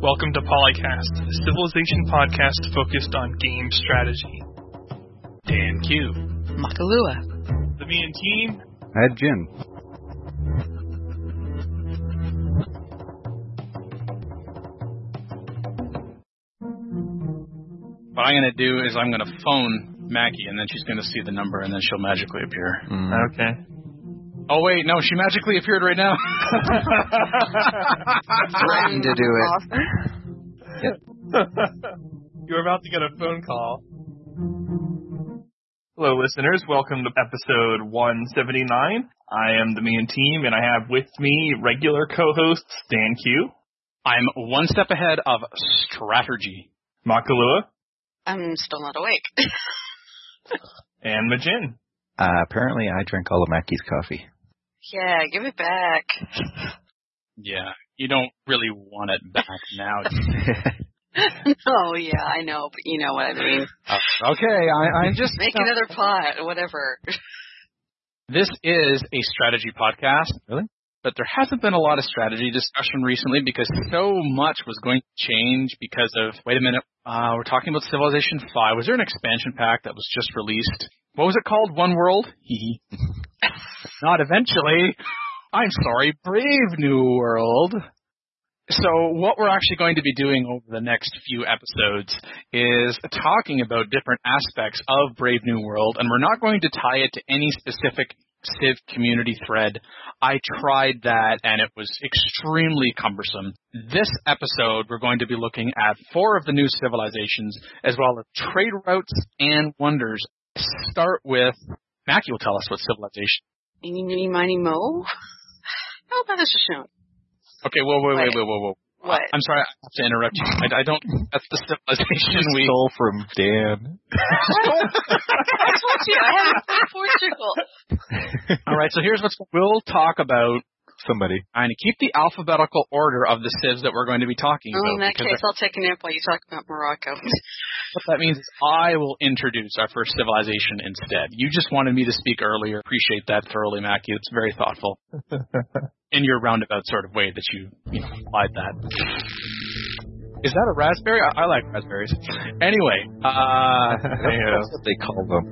Welcome to Polycast, a civilization podcast focused on game strategy. Dan Q. Makalua. The Me and Team. Ed Jin. What I'm going to do is I'm going to phone Mackie, and then she's going to see the number, and then she'll magically appear. Okay. Oh, wait, no, she magically appeared right now. Threatened to do it. You're about to get a phone call. Hello, listeners. Welcome to episode 179. I am the Me and Team, and I have with me regular co-hosts Dan Q. I'm one step ahead of strategy. Makalua. I'm still not awake. And Majin. Apparently I drank all of Mackie's coffee. Yeah, give it back. Yeah, you don't really want it back now. Oh, yeah, I know, but you know what I mean. Okay, I'm just... Make another pot, whatever. This is a strategy podcast. Really? But there hasn't been a lot of strategy discussion recently because so much was going to change because of, wait a minute, we're talking about Civilization 5. Was there an expansion pack that was just released? What was it called? One World? Not eventually. I'm sorry, Brave New World. So what we're actually going to be doing over the next few episodes is talking about different aspects of Brave New World, and we're not going to tie it to any specific Civ community thread. I tried that, and it was extremely cumbersome. This episode, we're going to be looking at 4 of the new civilizations, as well as trade routes and wonders. Start with, Mackie will tell us what civilization. Eeny, meeny, miny, mo? How about this shown? Okay, whoa. What? I'm sorry, I have to interrupt you. I don't, that's the civilization we stole from Dan. I told you, I haven't been Portugal. All right, so here's we'll talk about. Somebody. And keep the alphabetical order of the civs that we're going to be talking about. In that case, I'll take a nap while you talk about Morocco. What that means is I will introduce our first civilization instead. You just wanted me to speak earlier. Appreciate that thoroughly, Mackie. It's very thoughtful. In your roundabout sort of way that you applied that. Is that a raspberry? I like raspberries. Anyway. That's what they call them.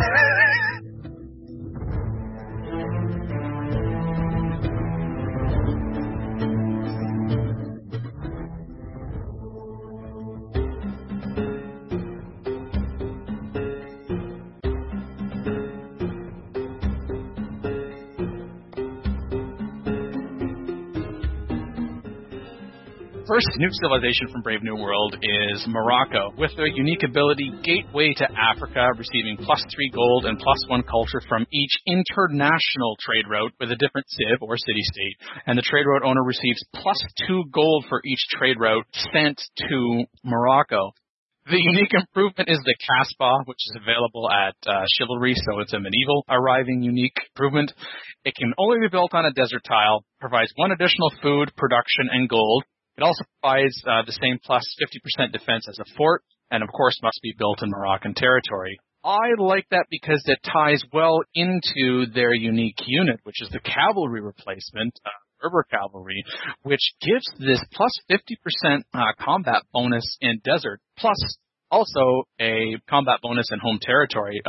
First new civilization from Brave New World is Morocco, with their unique ability Gateway to Africa, receiving +3 gold and +1 culture from each international trade route with a different civ or city-state, and the trade route owner receives +2 gold for each trade route sent to Morocco. The unique improvement is the Casbah, which is available at Chivalry, so it's a medieval arriving unique improvement. It can only be built on a desert tile, provides 1 additional food, production, and gold. It also provides the same +50% defense as a fort, and of course must be built in Moroccan territory. I like that because it ties well into their unique unit, which is the cavalry replacement, Berber cavalry, which gives this +50% combat bonus in desert, plus also a combat bonus in home territory,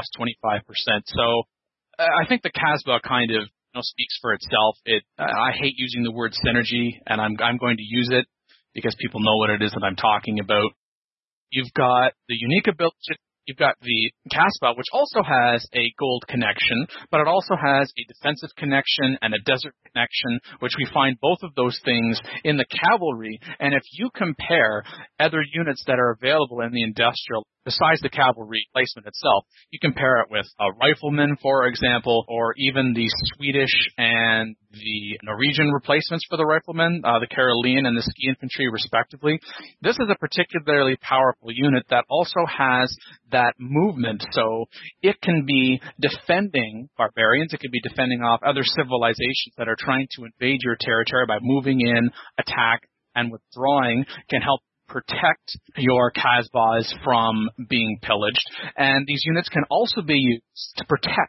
+25%. So I think the Casbah kind of speaks for itself. I hate using the word synergy, and I'm going to use it because people know what it is that I'm talking about. You've got the unique ability. You've got the Casbah, which also has a gold connection, but it also has a defensive connection and a desert connection, which we find both of those things in the cavalry. And if you compare other units that are available in the industrial, besides the cavalry placement itself, you compare it with a rifleman, for example, or even the Swedish and the Norwegian replacements for the riflemen, the Karelian and the ski infantry, respectively. This is a particularly powerful unit that also has that movement. So it can be defending barbarians, it can be defending off other civilizations that are trying to invade your territory by moving in, attack, and withdrawing, can help protect your Casbahs from being pillaged. And these units can also be used to protect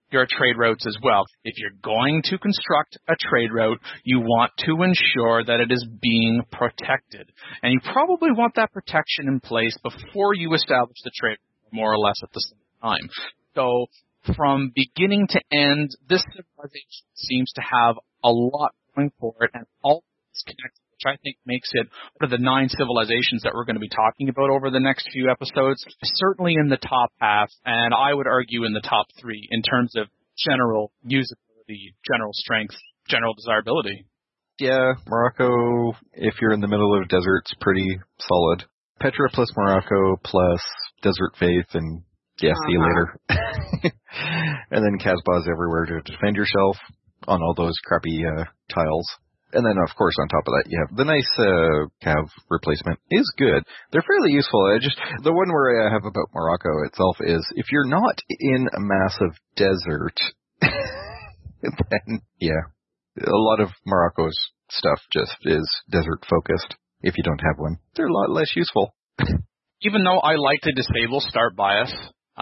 your trade routes as well. If you're going to construct a trade route, you want to ensure that it is being protected. And you probably want that protection in place before you establish the trade route, more or less at the same time. So from beginning to end, this civilization seems to have a lot going for it, and all is connected, which I think makes it one of the 9 civilizations that we're going to be talking about over the next few episodes, certainly in the top half, and I would argue in the top 3 in terms of general usability, general strength, general desirability. Yeah, Morocco, if you're in the middle of deserts, pretty solid. Petra plus Morocco plus Desert Faith, and yeah, see you later. And then Casbah's everywhere to defend yourself on all those crappy tiles. And then, of course, on top of that, you have the nice cav replacement is good. They're fairly useful. The one worry I have about Morocco itself is if you're not in a massive desert, then, yeah, a lot of Morocco's stuff just is desert-focused. If you don't have one, they're a lot less useful. Even though I like to disable start bias,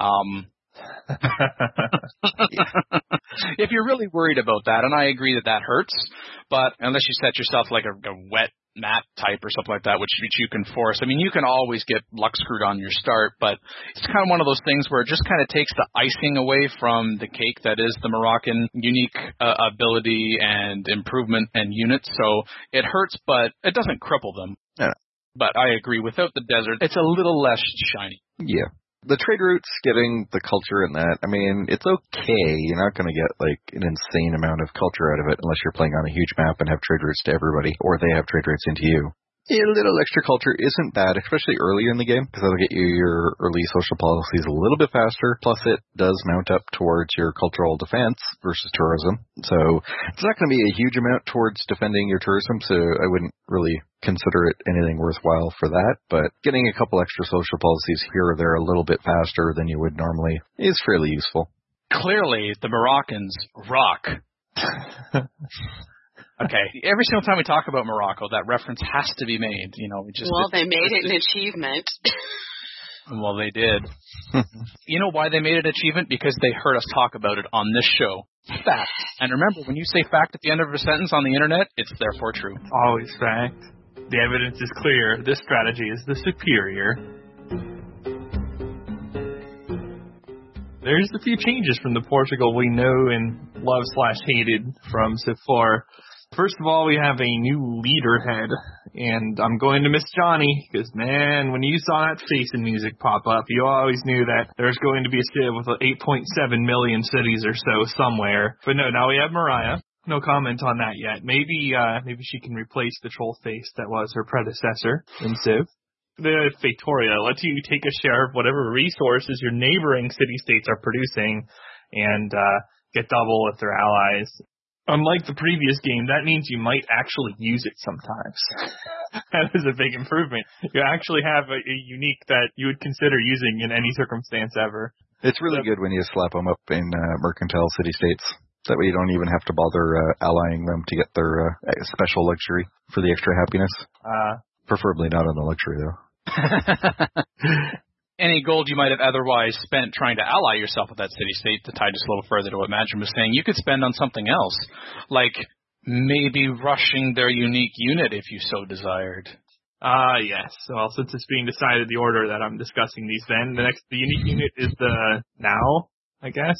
if you're really worried about that, and I agree that hurts, but unless you set yourself like a wet map type or something like that, which you can force, I mean, you can always get luck screwed on your start, but it's kind of one of those things where it just kind of takes the icing away from the cake that is the Moroccan unique ability and improvement and units. So it hurts, but it doesn't cripple them. Yeah. But I agree, without the desert, it's a little less shiny. Yeah. The trade routes, getting the culture in that, I mean, it's okay. You're not going to get, like, an insane amount of culture out of it unless you're playing on a huge map and have trade routes to everybody, or they have trade routes into you. A little extra culture isn't bad, especially earlier in the game, because that'll get you your early social policies a little bit faster. Plus, it does mount up towards your cultural defense versus tourism. So it's not going to be a huge amount towards defending your tourism, so I wouldn't really consider it anything worthwhile for that. But getting a couple extra social policies here or there a little bit faster than you would normally is fairly useful. Clearly, the Moroccans rock. Okay, every single time we talk about Morocco, that reference has to be made. You know, they made it an achievement. Well, they did. You know why they made it an achievement? Because they heard us talk about it on this show. Fact. And remember, when you say fact at the end of a sentence on the internet, it's therefore true. Always fact. The evidence is clear. This strategy is the superior. There's a few changes from the Portugal we know and love/hated from Civ 4. First of all, we have a new leader head, and I'm going to miss Johnny, because, man, when you saw that face in music pop up, you always knew that there's going to be a Civ with 8.7 million cities or so somewhere. But no, now we have Mariah. No comment on that yet. Maybe she can replace the troll face that was her predecessor in Civ. The Factoria lets you take a share of whatever resources your neighboring city-states are producing and get double if they're allies. Unlike the previous game, that means you might actually use it sometimes. That is a big improvement. You actually have a unique that you would consider using in any circumstance ever. It's really good when you slap them up in mercantile city-states. That way you don't even have to bother allying them to get their special luxury for the extra happiness. Preferably not on the luxury, though. Any gold you might have otherwise spent trying to ally yourself with that city-state, to tie just a little further to what Madgen was saying, you could spend on something else, like maybe rushing their unique unit if you so desired. Yes. Well, since it's being decided the order that I'm discussing these then, the unique unit is the Now, I guess?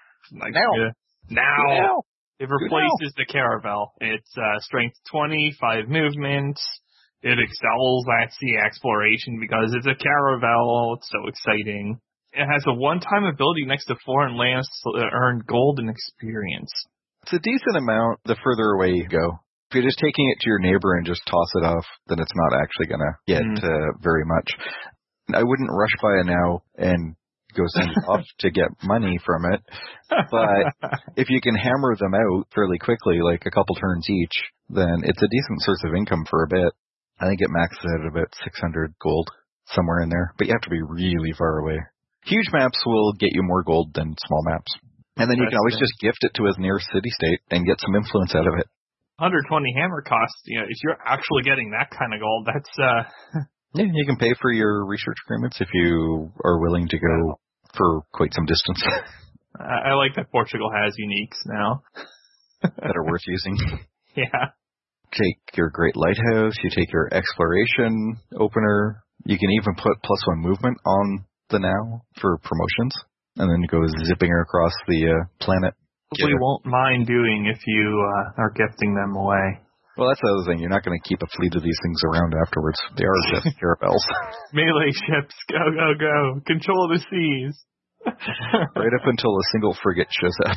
Now. It replaces the Caravel. It's strength 20, 5 movement. It excels at sea exploration because it's a Caravel. It's so exciting. It has a one-time ability next to foreign lands to earn gold and experience. It's a decent amount the further away you go. If you're just taking it to your neighbor and just toss it off, then it's not actually going to get very much. I wouldn't rush by now and go send it off to get money from it. But if you can hammer them out fairly quickly, like a couple turns each, then it's a decent source of income for a bit. I think it maxes out at about 600 gold, somewhere in there. But you have to be really far away. Huge maps will get you more gold than small maps. And then you can always just gift it to a near city-state and get some influence out of it. 120 hammer cost, if you're actually getting that kind of gold, that's... Yeah, you can pay for your research agreements if you are willing to go for quite some distance. I like that Portugal has uniques now. that are worth using. Yeah. Take your Great Lighthouse, you take your Exploration opener. You can even put +1 movement on the now for promotions, and then go zipping across the planet. We won't mind doing if you are gifting them away. Well, that's the other thing. You're not going to keep a fleet of these things around afterwards. They are just caravels. Melee ships, go, go, go. Control the seas. Right up until a single frigate shows up.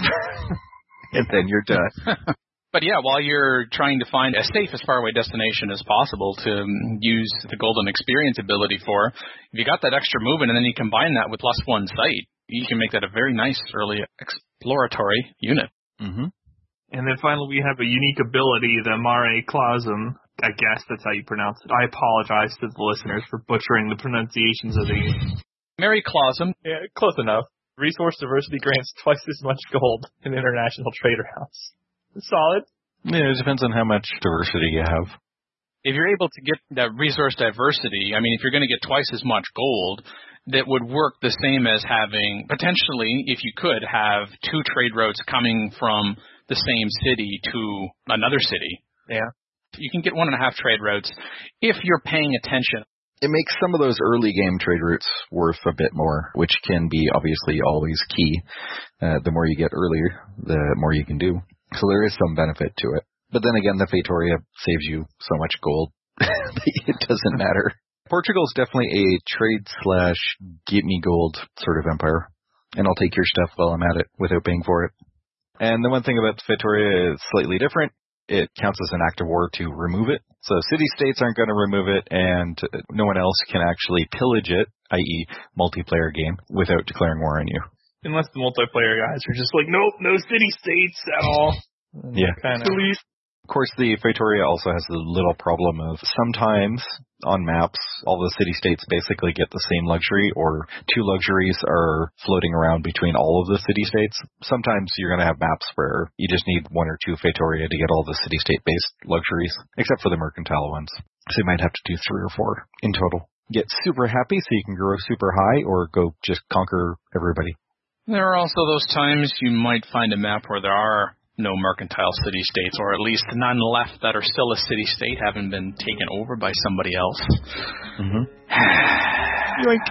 And then you're done. But yeah, while you're trying to find as safe as faraway destination as possible to use the Golden Experience ability for, if you got that extra movement and then you combine that with +1 sight, you can make that a very nice early exploratory unit. Mm-hmm. And then finally we have a unique ability, the Mare Clausum. I guess that's how you pronounce it. I apologize to the listeners for butchering the pronunciations of these. Mare Clausum. Yeah, close enough. Resource diversity grants twice as much gold in International Trader House. Solid. Yeah, it depends on how much diversity you have. If you're able to get that resource diversity, I mean, if you're going to get twice as much gold, that would work the same as having, potentially, if you could, have 2 trade routes coming from the same city to another city. Yeah. You can get 1.5 trade routes if you're paying attention. It makes some of those early game trade routes worth a bit more, which can be obviously always key. The more you get earlier, the more you can do. So there is some benefit to it. But then again, the Feitoria saves you so much gold that it doesn't matter. Portugal's definitely a trade/get-me-gold sort of empire. And I'll take your stuff while I'm at it without paying for it. And the one thing about the Feitoria is slightly different. It counts as an act of war to remove it. So city-states aren't going to remove it, and no one else can actually pillage it, i.e. multiplayer game, without declaring war on you. Unless the multiplayer guys are just like, nope, no city-states at all. Yeah. Police. Of course, the Feitoria also has the little problem of sometimes on maps, all the city-states basically get the same luxury, or 2 luxuries are floating around between all of the city-states. Sometimes you're going to have maps where you just need 1 or 2 Feitoria to get all the city-state-based luxuries, except for the mercantile ones. So you might have to do 3 or 4 in total. Get super happy so you can grow super high, or go just conquer everybody. There are also those times you might find a map where there are no mercantile city-states, or at least none left that are still a city-state, haven't been taken over by somebody else. Mm-hmm. Yoink.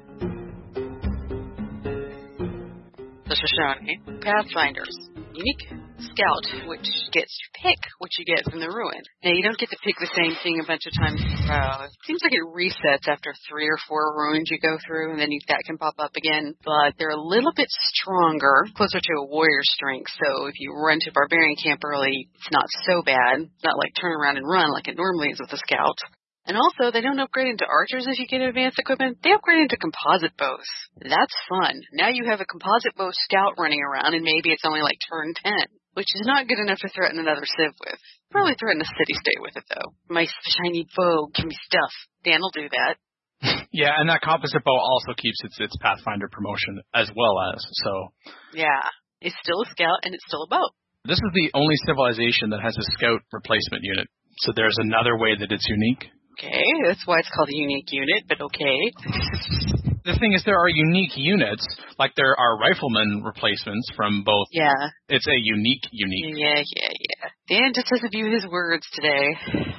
The Shoshone, Pathfinders, unique scout, which gets to pick what you get from the ruin. Now, you don't get to pick the same thing a bunch of times in a row. It seems like it resets after 3 or 4 ruins you go through, and then that can pop up again. But they're a little bit stronger, closer to a warrior strength. So if you run to Barbarian Camp early, it's not so bad. It's not like turn around and run like it normally is with a scout. And also, they don't upgrade into archers as you get advanced equipment. They upgrade into composite bows. That's fun. Now you have a composite bow scout running around, and maybe it's only like turn 10, which is not good enough to threaten another civ with. Probably threaten a city-state with it, though. My shiny bow, give me stuff. Dan will do that. Yeah, and that composite bow also keeps its Pathfinder promotion as well as, so. Yeah, it's still a scout, and it's still a bow. This is the only civilization that has a scout replacement unit, so there's another way that it's unique. Okay, that's why it's called a unique unit, but okay. The thing is, there are unique units, like there are rifleman replacements from both. Yeah. It's a unique. Yeah. Dan just doesn't view his words today.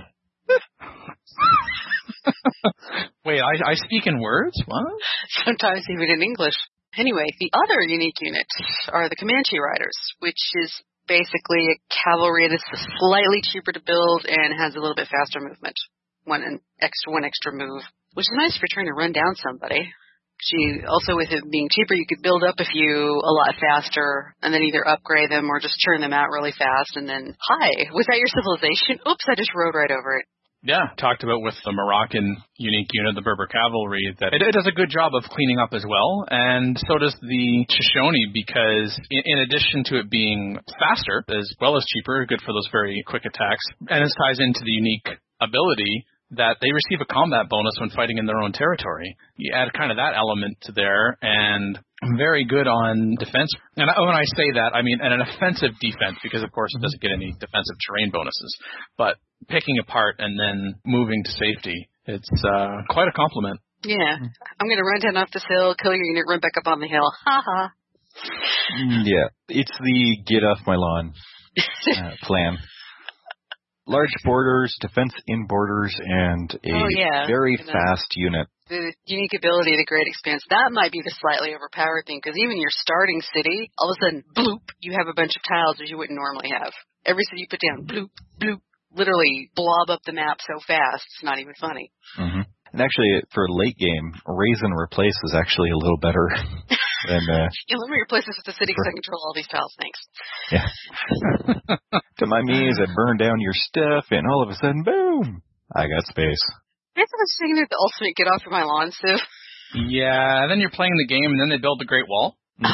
Wait, I speak in words? What? Sometimes even in English. Anyway, the other unique units are the Comanche Riders, which is basically a cavalry that's slightly cheaper to build and has a little bit faster movement. One extra move, which is nice if you're trying to run down somebody. Also, with it being cheaper, you could build up a few a lot faster and then either upgrade them or just churn them out really fast. And then, hi, was that your civilization? Oops, I just rode right over it. Yeah, talked about with the Moroccan unique unit, the Berber Cavalry, that it does a good job of cleaning up as well, and so does the Shoshone, because in addition to it being faster as well as cheaper, good for those very quick attacks, and this ties into the unique ability that they receive a combat bonus when fighting in their own territory. You add kind of that element to there, and very good on defense. And when I say that, I mean an offensive defense, because of course it doesn't get any defensive terrain bonuses. But picking apart and then moving to safety, it's quite a compliment. Yeah. I'm going to run down off this hill, kill your unit, run back up on the hill. Ha ha. Yeah, it's the get off my lawn plan. Large borders, defense in borders, and a very fast unit. The unique ability of the Great Expanse, that might be the slightly overpowered thing, because even your starting city, all of a sudden, bloop, you have a bunch of tiles that you wouldn't normally have. Every city you put down, bloop, bloop, literally blob up the map so fast, it's not even funny. Mm-hmm. And actually, for late game, raise and replace is actually a little better than... let me replace this with the city because I control all these tiles, thanks. Yeah. To my knees, I burn down your stuff, and all of a sudden, boom, I got space. I was thinking of the ultimate get off of my lawn, Civ. Yeah, then you're playing the game, and then they build the Great Wall.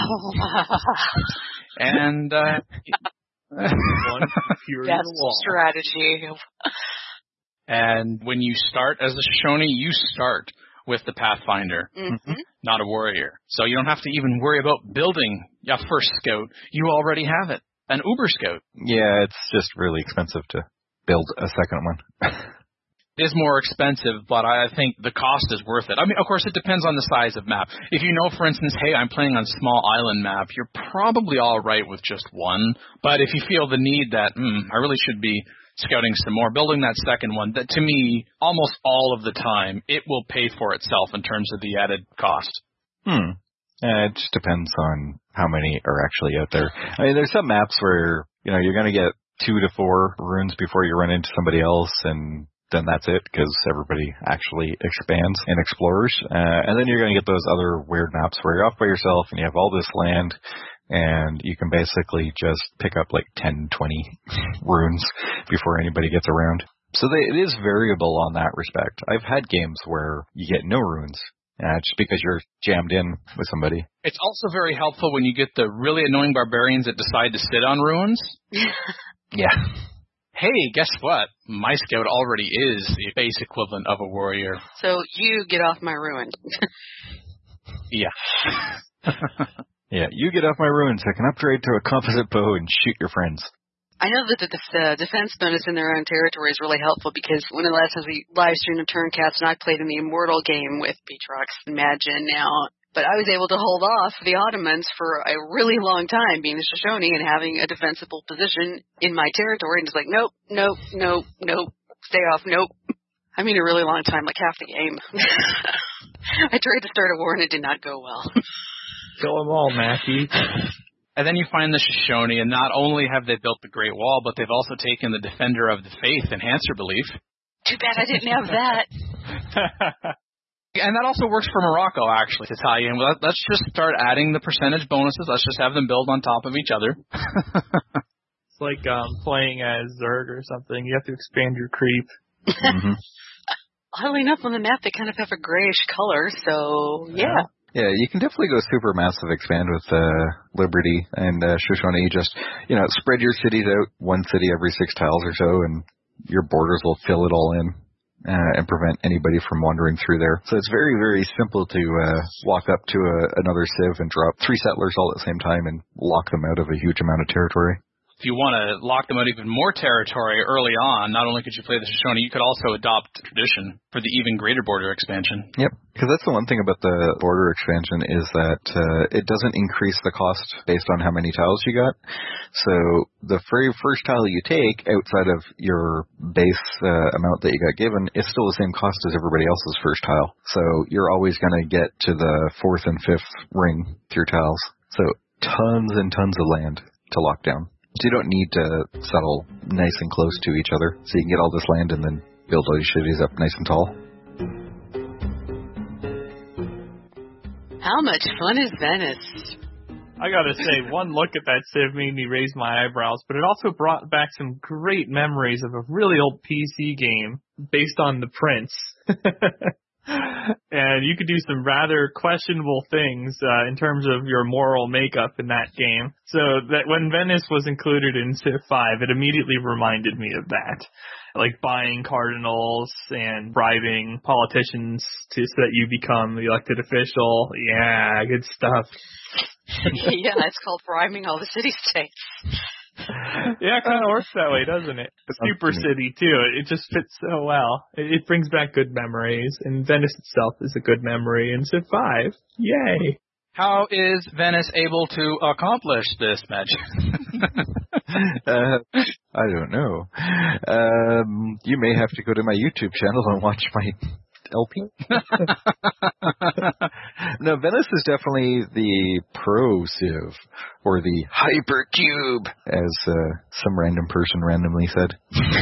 And one furious wall. Strategy. And when you start as a Shoshone, you start with the Pathfinder, not a warrior. So you don't have to even worry about building your first scout. You already have it, an Uber Scout. Yeah, it's just really expensive to build a second one. It is more expensive, but I think the cost is worth it. I mean, of course, it depends on the size of map. If you know, for instance, hey, I'm playing on a small island map, you're probably all right with just one. But if you feel the need that, I really should be scouting some more, building that second one, that to me, almost all of the time, it will pay for itself in terms of the added cost. It just depends on how many are actually out there. I mean, there's some maps where, you're going to get 2 to 4 runes before you run into somebody else, and then that's it, because everybody actually expands and explores. And then you're going to get those other weird maps where you're off by yourself and you have all this land, and you can basically just pick up like 10, 20 runes before anybody gets around. So it is variable on that respect. I've had games where you get no runes, just because you're jammed in with somebody. It's also very helpful when you get the really annoying barbarians that decide to sit on runes. Yeah. Hey, guess what? My scout already is the base equivalent of a warrior. So you get off my ruin. Yeah. Yeah, you get off my ruins. I can upgrade to a composite bow and shoot your friends. I know that the defense bonus in their own territory is really helpful, because one of the last times we live streamed a Turncast, and I played in the Immortal game with Beatrox and Magin now, but I was able to hold off the Ottomans for a really long time, being a Shoshone and having a defensible position in my territory, and just like, nope, stay off, nope. I mean a really long time, like half the game. I tried to start a war and it did not go well. Kill them all, Matthew. And then you find the Shoshone, and not only have they built the Great Wall, but they've also taken the Defender of the Faith, Enhancer Belief. Too bad I didn't have that. And that also works for Morocco, actually, to tie in. Let's just start adding the percentage bonuses. Let's just have them build on top of each other. It's like playing as Zerg or something. You have to expand your creep. Mm-hmm. Oddly enough, on the map, they kind of have a grayish color, so yeah. Yeah, you can definitely go super massive expand with Liberty and Shoshone. You just, spread your cities out, one city every 6 tiles or so, and your borders will fill it all in. And prevent anybody from wandering through there. So it's very, very simple to walk up to another civ and drop 3 settlers all at the same time and lock them out of a huge amount of territory. If you want to lock them out even more territory early on, not only could you play the Shoshone, you could also adopt tradition for the even greater border expansion. Yep, because that's the one thing about the border expansion is that it doesn't increase the cost based on how many tiles you got. So the very first tile you take outside of your base amount that you got given is still the same cost as everybody else's first tile. So you're always going to get to the 4th and 5th ring through tiles. So tons and tons of land to lock down. So you don't need to settle nice and close to each other. So you can get all this land and then build all your cities up nice and tall. How much fun is Venice? I gotta say, one look at that civ made me raise my eyebrows, but it also brought back some great memories of a really old PC game based on The Prince. And you could do some rather questionable things in terms of your moral makeup in that game. So that when Venice was included in Civ 5, it immediately reminded me of that. Like buying cardinals and bribing politicians so that you become the elected official. Yeah, good stuff. Yeah, it's called bribing all the city-states. Yeah, it kind of works that way, doesn't it? A super city, too. It just fits so well. It brings back good memories, and Venice itself is a good memory in Civ 5. Yay! How is Venice able to accomplish this magic? I don't know. You may have to go to my YouTube channel and watch my LP. No, Venice is definitely the pro-Civ, or the hypercube, as some random person randomly said.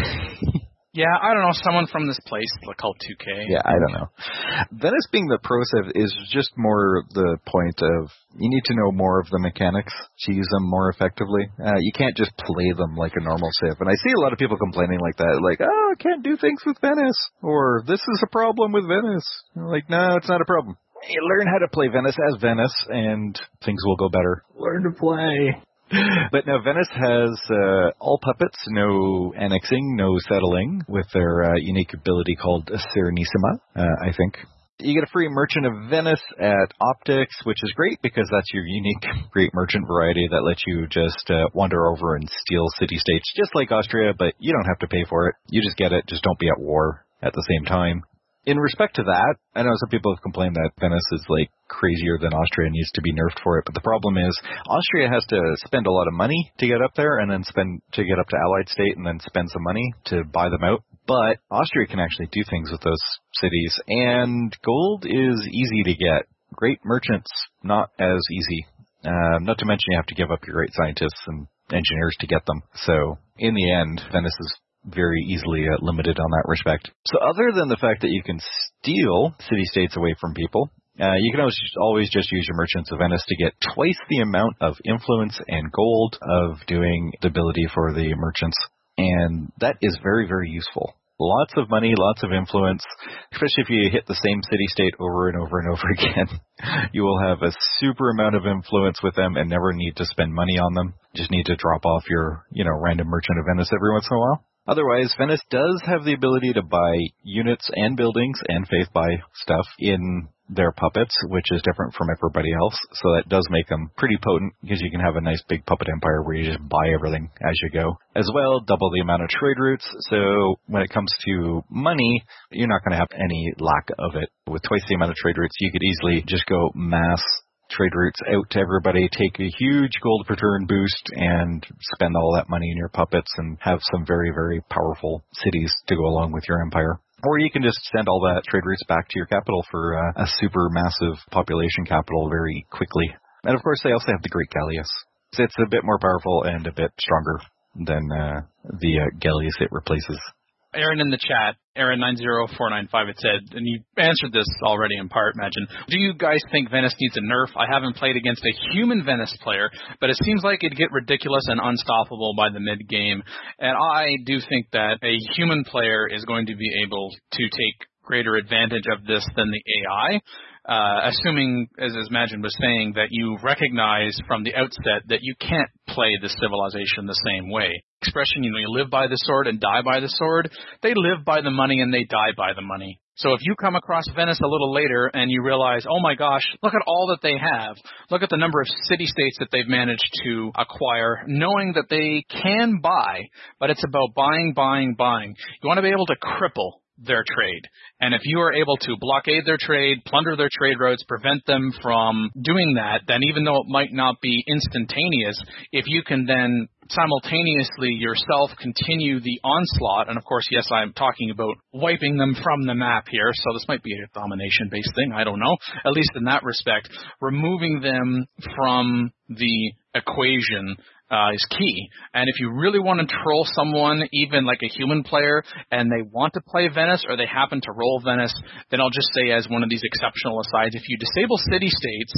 Yeah, I don't know, someone from this place called 2K. Yeah, I don't know. Venice being the pro-Civ is just more the point of you need to know more of the mechanics to use them more effectively. You can't just play them like a normal Civ. And I see a lot of people complaining like that, like, oh, I can't do things with Venice, or this is a problem with Venice. I'm like, no, it's not a problem. You learn how to play Venice as Venice, and things will go better. Learn to play. But now Venice has all puppets, no annexing, no settling, with their unique ability called Serenissima, I think. You get a free Merchant of Venice at Optics, which is great because that's your unique great merchant variety that lets you just wander over and steal city-states, just like Austria, but you don't have to pay for it. You just get it, just don't be at war at the same time. In respect to that, I know some people have complained that Venice is like crazier than Austria and needs to be nerfed for it, but the problem is Austria has to spend a lot of money to get up there and then to get up to Allied State and then spend some money to buy them out. But Austria can actually do things with those cities, and gold is easy to get. Great merchants, not as easy. Not to mention you have to give up your great scientists and engineers to get them. So in the end, Venice is very easily limited on that respect. So other than the fact that you can steal city-states away from people, you can always just use your Merchants of Venice to get twice the amount of influence and gold of doing the ability for the merchants. And that is very, very useful. Lots of money, lots of influence, especially if you hit the same city-state over and over and over again. You will have a super amount of influence with them and never need to spend money on them. Just need to drop off your, random Merchant of Venice every once in a while. Otherwise, Venice does have the ability to buy units and buildings and faith buy stuff in their puppets, which is different from everybody else. So that does make them pretty potent because you can have a nice big puppet empire where you just buy everything as you go. As well, double the amount of trade routes. So when it comes to money, you're not going to have any lack of it. With twice the amount of trade routes, you could easily just go mass trade routes out to everybody, take a huge gold per turn boost, and spend all that money in your puppets and have some very, very powerful cities to go along with your empire. Or you can just send all that trade routes back to your capital for a super massive population capital very quickly. And of course, they also have the Great Gallius. It's a bit more powerful and a bit stronger than the Gallius it replaces. Aaron in the chat, Aaron90495, it said, and you answered this already in part, Imagine, do you guys think Venice needs a nerf? I haven't played against a human Venice player, but it seems like it'd get ridiculous and unstoppable by the mid-game. And I do think that a human player is going to be able to take greater advantage of this than the AI. Assuming, as Imagine was saying, that you recognize from the outset that you can't play the civilization the same way. Expression, you live by the sword and die by the sword. They live by the money and they die by the money. So if you come across Venice a little later and you realize, oh my gosh, look at all that they have. Look at the number of city-states that they've managed to acquire, knowing that they can buy, but it's about buying, buying, buying. You want to be able to cripple their trade. And if you are able to blockade their trade, plunder their trade routes, prevent them from doing that, then even though it might not be instantaneous, if you can then simultaneously yourself continue the onslaught, and of course, yes, I'm talking about wiping them from the map here, so this might be a domination-based thing, I don't know, at least in that respect, removing them from the equation is key. And if you really want to troll someone, even like a human player, and they want to play Venice or they happen to roll Venice, then I'll just say as one of these exceptional asides, if you disable city-states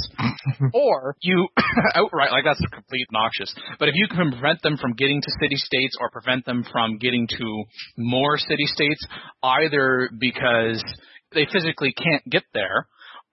or you outright, like that's complete noxious, but if you can prevent them from getting to city-states or prevent them from getting to more city-states, either because they physically can't get there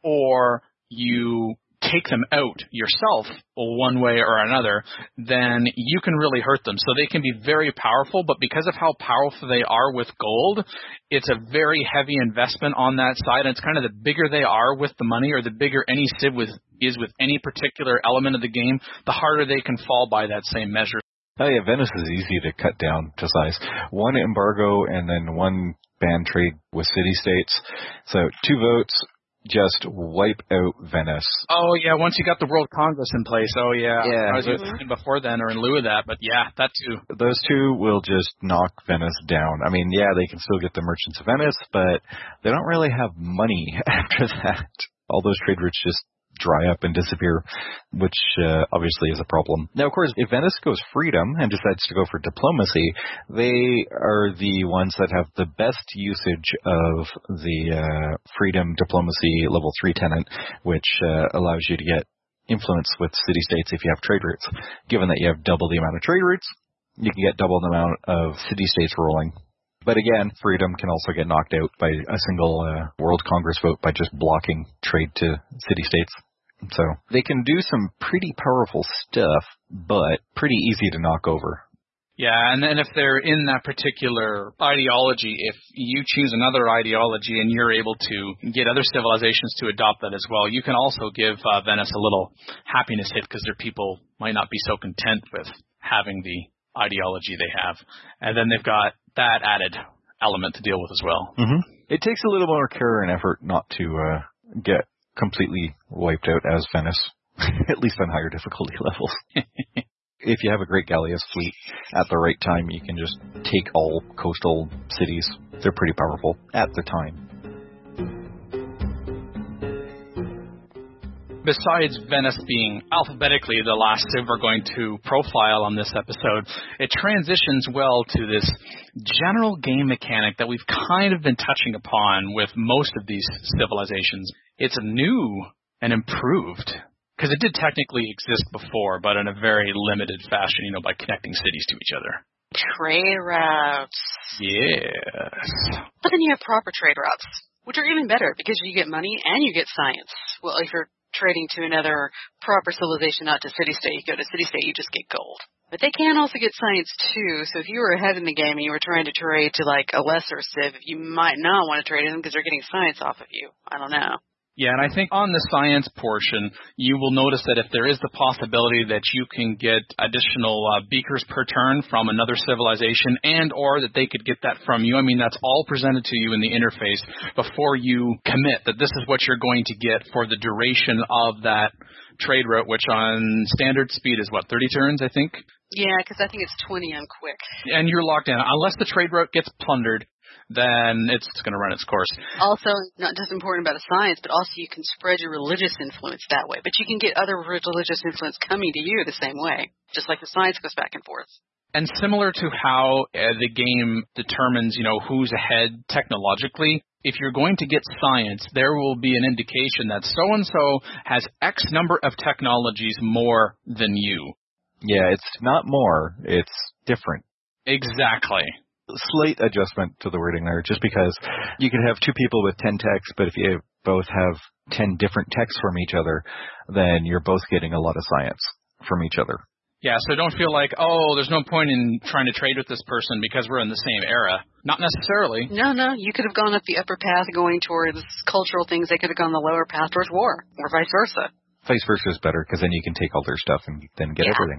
or you take them out yourself one way or another, then you can really hurt them. So they can be very powerful, but because of how powerful they are with gold, it's a very heavy investment on that side. And it's kind of the bigger they are with the money, or the bigger any Civ is with any particular element of the game, the harder they can fall by that same measure. Oh yeah, Venice is easy to cut down to size. One embargo and then one ban trade with city-states. So 2 votes. just wipe out Venice. Oh, yeah, once you got the World Congress in place, Yeah, I was thinking before then or in lieu of that, but yeah, that too. Those two will just knock Venice down. I mean, yeah, they can still get the merchants of Venice, but they don't really have money after that. All those trade routes just dry up and disappear, which obviously is a problem. Now, of course, if Venice goes freedom and decides to go for diplomacy, they are the ones that have the best usage of the freedom diplomacy level 3 tenant, which allows you to get influence with city-states if you have trade routes. Given that you have double the amount of trade routes, you can get double the amount of city-states rolling. But again, freedom can also get knocked out by a single World Congress vote by just blocking trade to city-states. So they can do some pretty powerful stuff, but pretty easy to knock over. Yeah, and then if they're in that particular ideology, if you choose another ideology and you're able to get other civilizations to adopt that as well, you can also give Venice a little happiness hit because their people might not be so content with having the ideology they have. And then they've got that added element to deal with as well. Mm-hmm. It takes a little more care and effort not to get completely wiped out as Venice, at least on higher difficulty levels. If you have a great galleass fleet at the right time, you can just take all coastal cities. They're pretty powerful at the time. Besides Venice being alphabetically the last civ we're going to profile on this episode, it transitions well to this general game mechanic that we've kind of been touching upon with most of these civilizations. It's new and improved, because it did technically exist before, but in a very limited fashion, by connecting cities to each other. Trade routes. Yes. But then you have proper trade routes, which are even better because you get money and you get science. Well, if you're trading to another proper civilization, not to city-state, you go to city-state, you just get gold. But they can also get science too, so if you were ahead in the game and you were trying to trade to like a lesser civ, you might not want to trade in them because they're getting science off of you. I don't know. Yeah, and I think on the science portion, you will notice that if there is the possibility that you can get additional beakers per turn from another civilization and or that they could get that from you, I mean, that's all presented to you in the interface before you commit that this is what you're going to get for the duration of that trade route, which on standard speed is, 30 turns, I think? Yeah, because I think it's 20 on quick. And you're locked in. Unless the trade route gets plundered, then it's going to run its course. Also, not just important about the science, but also you can spread your religious influence that way. But you can get other religious influence coming to you the same way, just like the science goes back and forth. And similar to how the game determines, who's ahead technologically, if you're going to get science, there will be an indication that so-and-so has X number of technologies more than you. Yeah, it's not more, it's different. Exactly. Slight adjustment to the wording there, just because you could have two people with 10 techs, but if you both have 10 different techs from each other, then you're both getting a lot of science from each other. Yeah, so don't feel like, there's no point in trying to trade with this person because we're in the same era. Not necessarily. No, you could have gone up the upper path going towards cultural things. They could have gone the lower path towards war, or vice versa. Vice versa is better, because then you can take all their stuff and then get everything.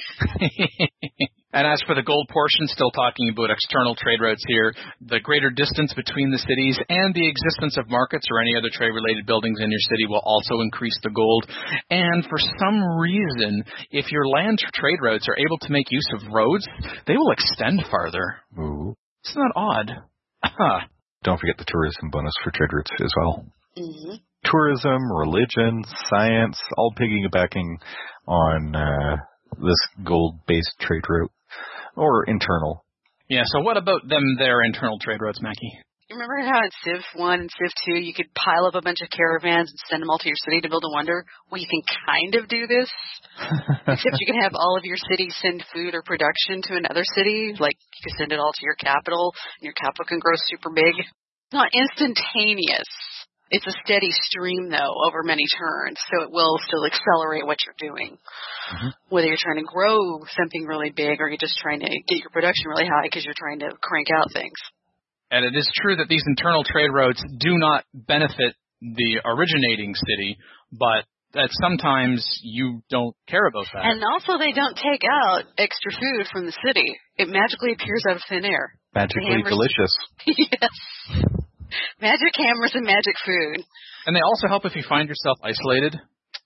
And as for the gold portion, still talking about external trade routes here, the greater distance between the cities and the existence of markets or any other trade-related buildings in your city will also increase the gold. And for some reason, if your land trade routes are able to make use of roads, they will extend farther. Ooh. Isn't that odd? Don't forget the tourism bonus for trade routes as well. Mm-hmm. Tourism, religion, science, all piggybacking on this gold-based trade route. Or internal. Yeah, so what about their internal trade routes, Mackie? You remember how in Civ 1 and Civ 2 you could pile up a bunch of caravans and send them all to your city to build a wonder? Well, you can kind of do this, except you can have all of your cities send food or production to another city. Like, you can send it all to your capital, and your capital can grow super big. It's not instantaneous. It's a steady stream, though, over many turns, so it will still accelerate what you're doing. Mm-hmm. Whether you're trying to grow something really big or you're just trying to get your production really high because you're trying to crank out things. And it is true that these internal trade routes do not benefit the originating city, but that sometimes you don't care about that. And also they don't take out extra food from the city. It magically appears out of thin air. Magically delicious. Yes. Magic hammers and magic food. And they also help if you find yourself isolated.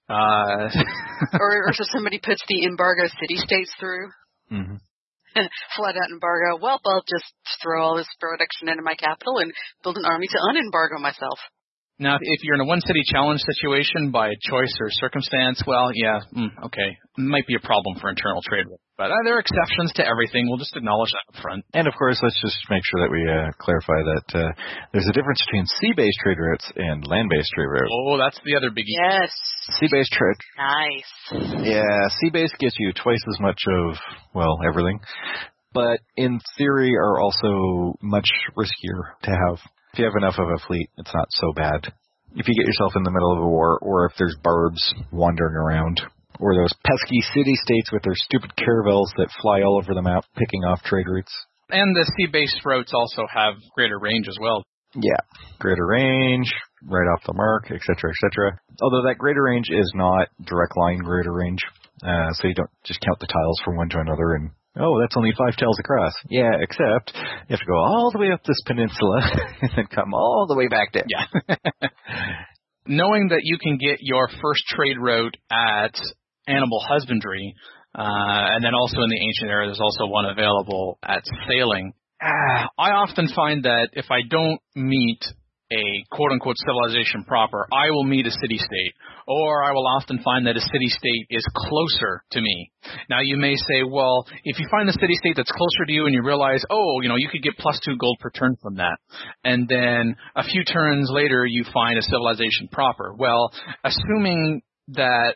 or if somebody puts the embargo city-states through. Mm-hmm. Flat out embargo. Well, I'll just throw all this production into my capital and build an army to unembargo myself. Now, if you're in a one-city challenge situation by choice or circumstance, well, yeah, okay. It might be a problem for internal trade. But there are exceptions to everything. We'll just acknowledge that up front. And, of course, let's just make sure that we clarify that there's a difference between sea-based trade routes and land-based trade routes. Oh, that's the other biggie. Yes. Sea-based trade. Nice. Yeah, sea-based gets you twice as much of, well, everything. But in theory are also much riskier to have. If you have enough of a fleet, it's not so bad. If you get yourself in the middle of a war, or if there's barbs wandering around, or those pesky city-states with their stupid caravels that fly all over the map picking off trade routes. And the sea-based routes also have greater range as well. Yeah, greater range, right off the mark, etc., etc. Although that greater range is not direct line greater range, so you don't just count the tiles from one to another and, oh, that's only 5 tiles across. Yeah, except you have to go all the way up this peninsula and then come all the way back down. Yeah. Knowing that you can get your first trade route at animal husbandry, and then also in the ancient era, there's also one available at sailing. I often find that if I don't meet a quote-unquote civilization proper, I will meet a city-state, or I will often find that a city-state is closer to me. Now, you may say, well, if you find a city-state that's closer to you and you realize, oh, you could get +2 gold per turn from that, and then a few turns later you find a civilization proper. Well, assuming that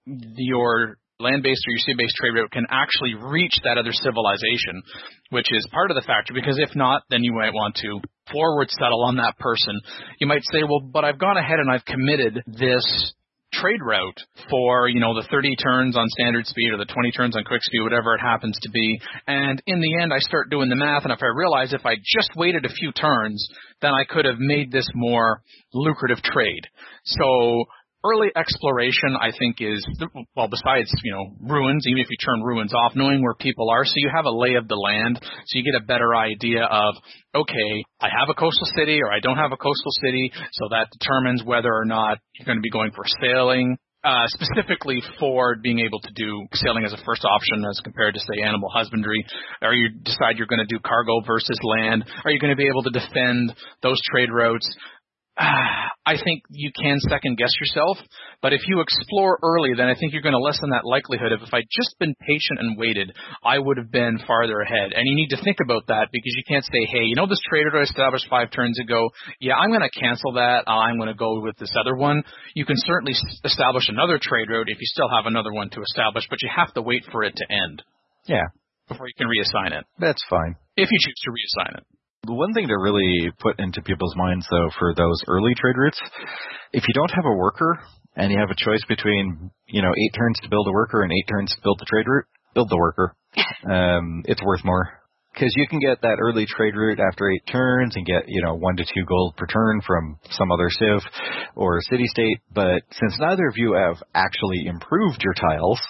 your land-based or your sea-based trade route can actually reach that other civilization, which is part of the factor, because if not, then you might want to forward settle on that person. You might say, well, but I've gone ahead and I've committed this trade route for, the 30 turns on standard speed or the 20 turns on quick speed, whatever it happens to be. And in the end, I start doing the math, and if I realize if I just waited a few turns, then I could have made this more lucrative trade. So early exploration, I think, is, well, besides, ruins, even if you turn ruins off, knowing where people are, so you have a lay of the land, so you get a better idea of, okay, I have a coastal city or I don't have a coastal city, so that determines whether or not you're going to be going for sailing, specifically for being able to do sailing as a first option as compared to, say, animal husbandry. Or you decide you're going to do cargo versus land. Are you going to be able to defend those trade routes? I think you can second-guess yourself, but if you explore early, then I think you're going to lessen that likelihood of, if I'd just been patient and waited, I would have been farther ahead. And you need to think about that, because you can't say, hey, this trade route I established 5 turns ago, yeah, I'm going to cancel that, I'm going to go with this other one. You can certainly establish another trade route if you still have another one to establish, but you have to wait for it to end. Yeah. Before you can reassign it. That's fine. If you choose to reassign it. The one thing to really put into people's minds, though, for those early trade routes, if you don't have a worker and you have a choice between, 8 turns to build a worker and 8 turns to build the trade route, build the worker. It's worth more. Because you can get that early trade route after 8 turns and get, 1 to 2 gold per turn from some other civ or city-state. But since neither of you have actually improved your tiles,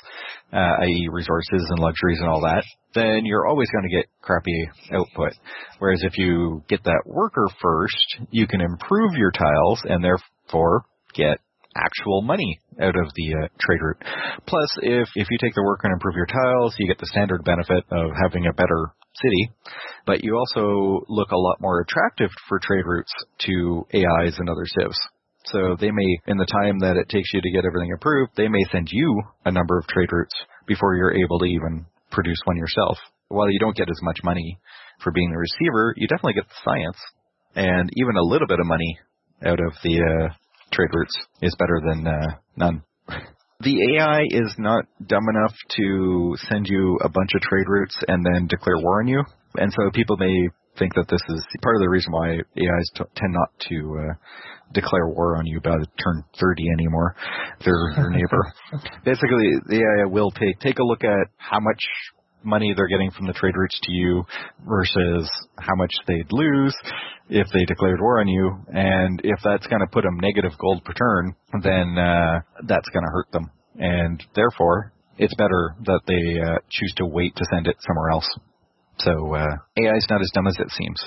i.e. resources and luxuries and all that, then you're always going to get crappy output. Whereas if you get that worker first, you can improve your tiles and therefore get actual money out of the trade route. Plus, if you take the worker and improve your tiles, you get the standard benefit of having a better city, but you also look a lot more attractive for trade routes to AIs and other civs. So they may, in the time that it takes you to get everything approved, they may send you a number of trade routes before you're able to even produce one yourself. While you don't get as much money for being the receiver, you definitely get the science, and even a little bit of money out of the trade routes is better than none. The AI is not dumb enough to send you a bunch of trade routes and then declare war on you, and so people may think that this is part of the reason why AIs tend not to declare war on you by turn 30 anymore. They're your neighbor. Basically, the AI will take a look at how much money they're getting from the trade routes to you versus how much they'd lose if they declared war on you, and if that's going to put them negative gold per turn, then that's going to hurt them, and therefore it's better that they choose to wait to send it somewhere else. So AI is not as dumb as it seems.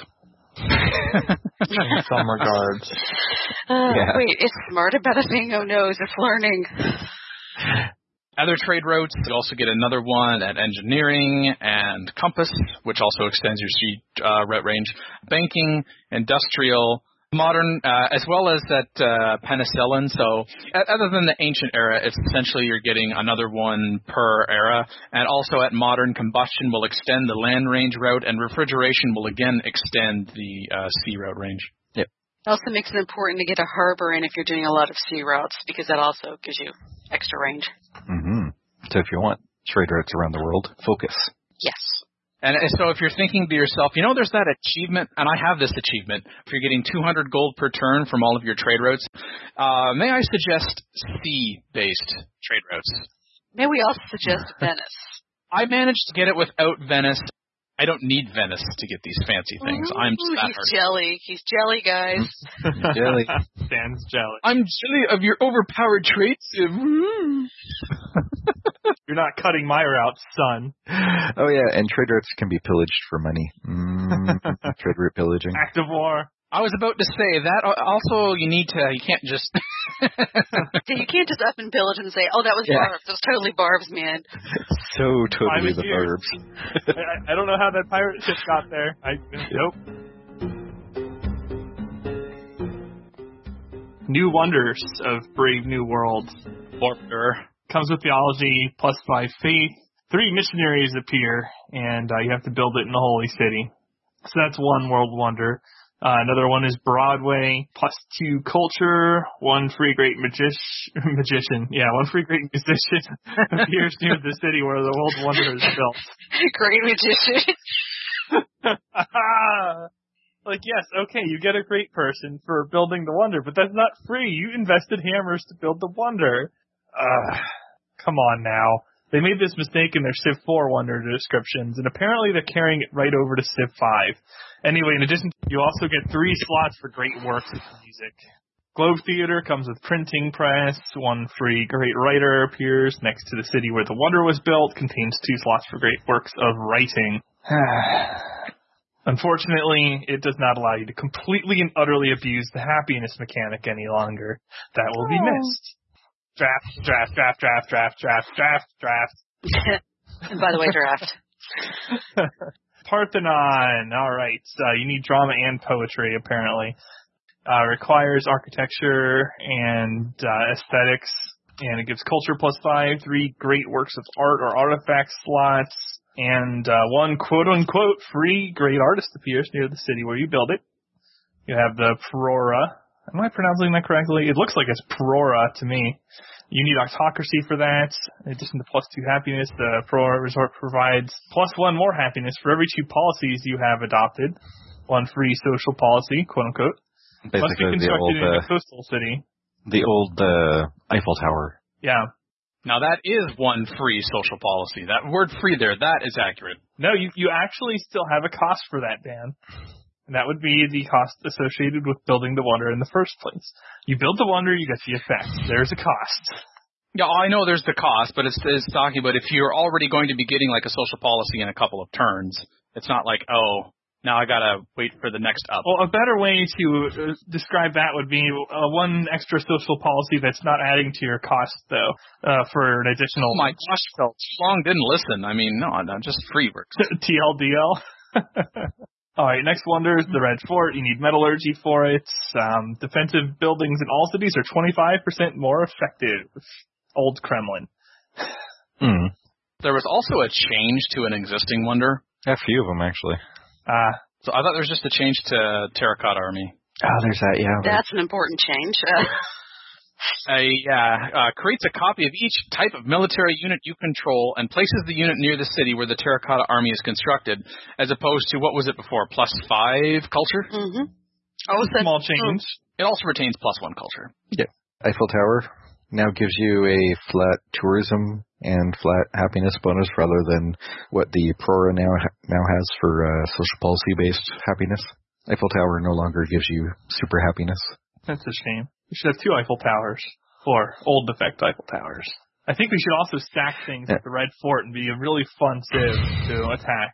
In some regards. Wait, it's smart about a thing. Oh no, it's learning. Other trade routes, you also get another one at engineering and compass, which also extends your sea route range. Banking, industrial, modern, as well as that penicillin. So other than the ancient era, it's essentially you're getting another one per era. And also at modern, combustion will extend the land range route, and refrigeration will again extend the sea route range. It also makes it important to get a harbor in if you're doing a lot of sea routes, because that also gives you extra range. Mm-hmm. So if you want trade routes around the world, focus. Yes. And so if you're thinking to yourself, there's that achievement, and I have this achievement, if you're getting 200 gold per turn from all of your trade routes, may I suggest sea-based trade routes? May we also suggest Venice? I managed to get it without Venice. I don't need Venice to get these fancy things. I'm he's jelly. He's jelly, guys. Jelly. Stan's jelly. I'm jelly of your overpowered traits. You're not cutting my route, son. Oh, yeah, and trade routes can be pillaged for money. Trade route pillaging. Act of war. I was about to say that. Also, you can't just... You can't just up and pillage and say, oh, that was Barb's. That was totally Barb's, man. So totally the Barb's. I don't know how that pirate ship got there. Nope. New wonders of Brave New World. Warfare. Comes with theology, +5 faith. 3 missionaries appear, and you have to build it in the Holy City. So that's one world wonder. Another one is Broadway, +2 culture, 1 free great magician. Yeah, 1 free great musician appears near the city where the world wonder is built. Great magician. Yes, okay, you get a great person for building the wonder, but that's not free. You invested hammers to build the wonder. Come on now. They made this mistake in their Civ 4 wonder descriptions, and apparently they're carrying it right over to Civ 5. Anyway, in addition, you also get 3 slots for great works of music. Globe Theater comes with printing press. 1 free great writer appears next to the city where the wonder was built. Contains 2 slots for great works of writing. Unfortunately, it does not allow you to completely and utterly abuse the happiness mechanic any longer. That will be missed. Draft. And by the way, draft. Parthenon. All right. You need drama and poetry, apparently. Requires architecture and aesthetics, and it gives culture +5, 3 great works of art or artifact slots, and 1 quote-unquote free great artist appears near the city where you build it. You have the Prora. Am I pronouncing that correctly? It looks like it's Prora to me. You need autocracy for that. In addition to +2 happiness, the Prora Resort provides +1 more happiness for every 2 policies you have adopted. 1 free social policy, quote-unquote. Basically, must be constructed in a coastal city. The old Eiffel Tower. Yeah. Now that is 1 free social policy. That word free there, that is accurate. No, you actually still have a cost for that, Dan. And that would be the cost associated with building the wonder in the first place. You build the wonder, you get the effect. There's a cost. Yeah, I know there's the cost, but it's talking about if you're already going to be getting like a social policy in a couple of turns. It's not like, oh, now I gotta wait for the next up. Well, a better way to describe that would be 1 extra social policy that's not adding to your cost, though, for an additional... Oh my gosh, Long didn't listen. I mean, no, just free works. TLDL. All right, next wonder is the Red Fort. You need metallurgy for it. Defensive buildings in all cities are 25% more effective. Old Kremlin. There was also a change to an existing wonder. A few of them, actually. So I thought there was just a change to Terracotta Army. Oh, there's that, yeah. That's an important change. Creates a copy of each type of military unit you control and places the unit near the city where the Terracotta Army is constructed, as opposed to, what was it before, +5 culture? Mm-hmm. Small change. It also retains +1 culture. Yeah. Eiffel Tower now gives you a flat tourism and flat happiness bonus rather than what the Prora now has for social policy-based happiness. Eiffel Tower no longer gives you super happiness. That's a shame. We should have 2 Eiffel Towers, or old defect Eiffel Towers. I think we should also stack things at the Red Fort and be a really fun civ to attack.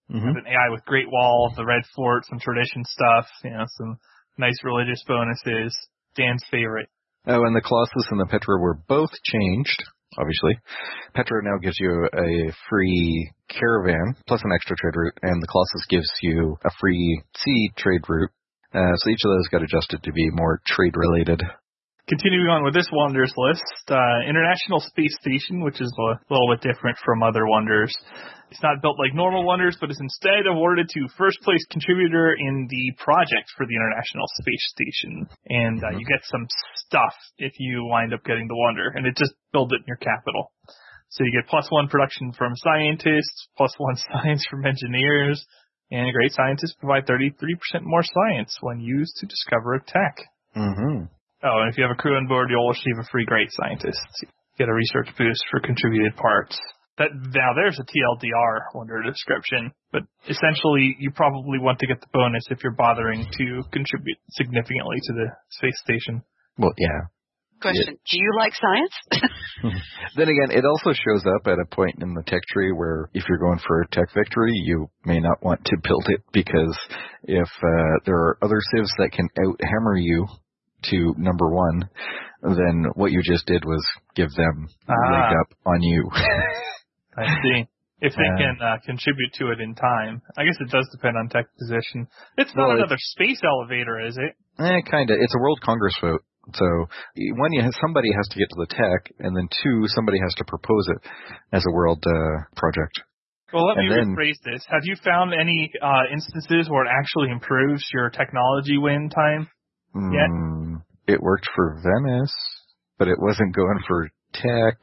Have an AI with Great Wall, the Red Fort, some tradition stuff, some nice religious bonuses. Dan's favorite. Oh, and the Colossus and the Petra were both changed, obviously. Petra now gives you a free caravan, plus an extra trade route, and the Colossus gives you a free sea trade route. So each of those got adjusted to be more trade-related. Continuing on with this Wonders list, International Space Station, which is a little bit different from other Wonders. It's not built like normal Wonders, but is instead awarded to first place contributor in the project for the International Space Station. And you get some stuff if you wind up getting the Wonder, and it just builds it in your capital. So you get +1 production from scientists, +1 science from engineers, and great scientists provide 33% more science when used to discover a tech. Mm-hmm. Oh, and if you have a crew on board, you'll receive a free Great Scientist. Get a research boost for contributed parts. Now there's a TLDR Wonder description, but essentially you probably want to get the bonus if you're bothering to contribute significantly to the space station. Well, yeah. Question, do you like science? Then again, it also shows up at a point in the tech tree where if you're going for a tech victory, you may not want to build it, because if there are other civs that can out-hammer you to number 1, then what you just did was give them a leg up on you. I see. If they can contribute to it in time. I guess it does depend on tech position. It's not another space elevator, is it? Kind of. It's a World Congress vote. So, one, somebody has to get to the tech, and then 2, somebody has to propose it as a world project. Well, let me rephrase this. Have you found any instances where it actually improves your technology win time yet? It worked for Venice, but it wasn't going for tech.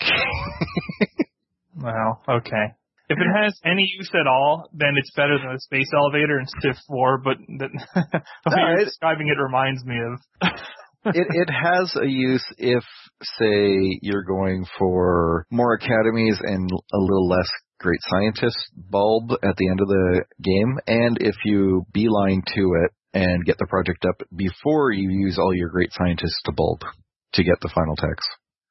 Well, okay. If it has any use at all, then it's better than a space elevator in Civ 4, but the way you're describing it reminds me of... It has a use if, say, you're going for more academies and a little less great scientist bulb at the end of the game, and if you beeline to it and get the project up before you use all your great scientists to bulb to get the final text.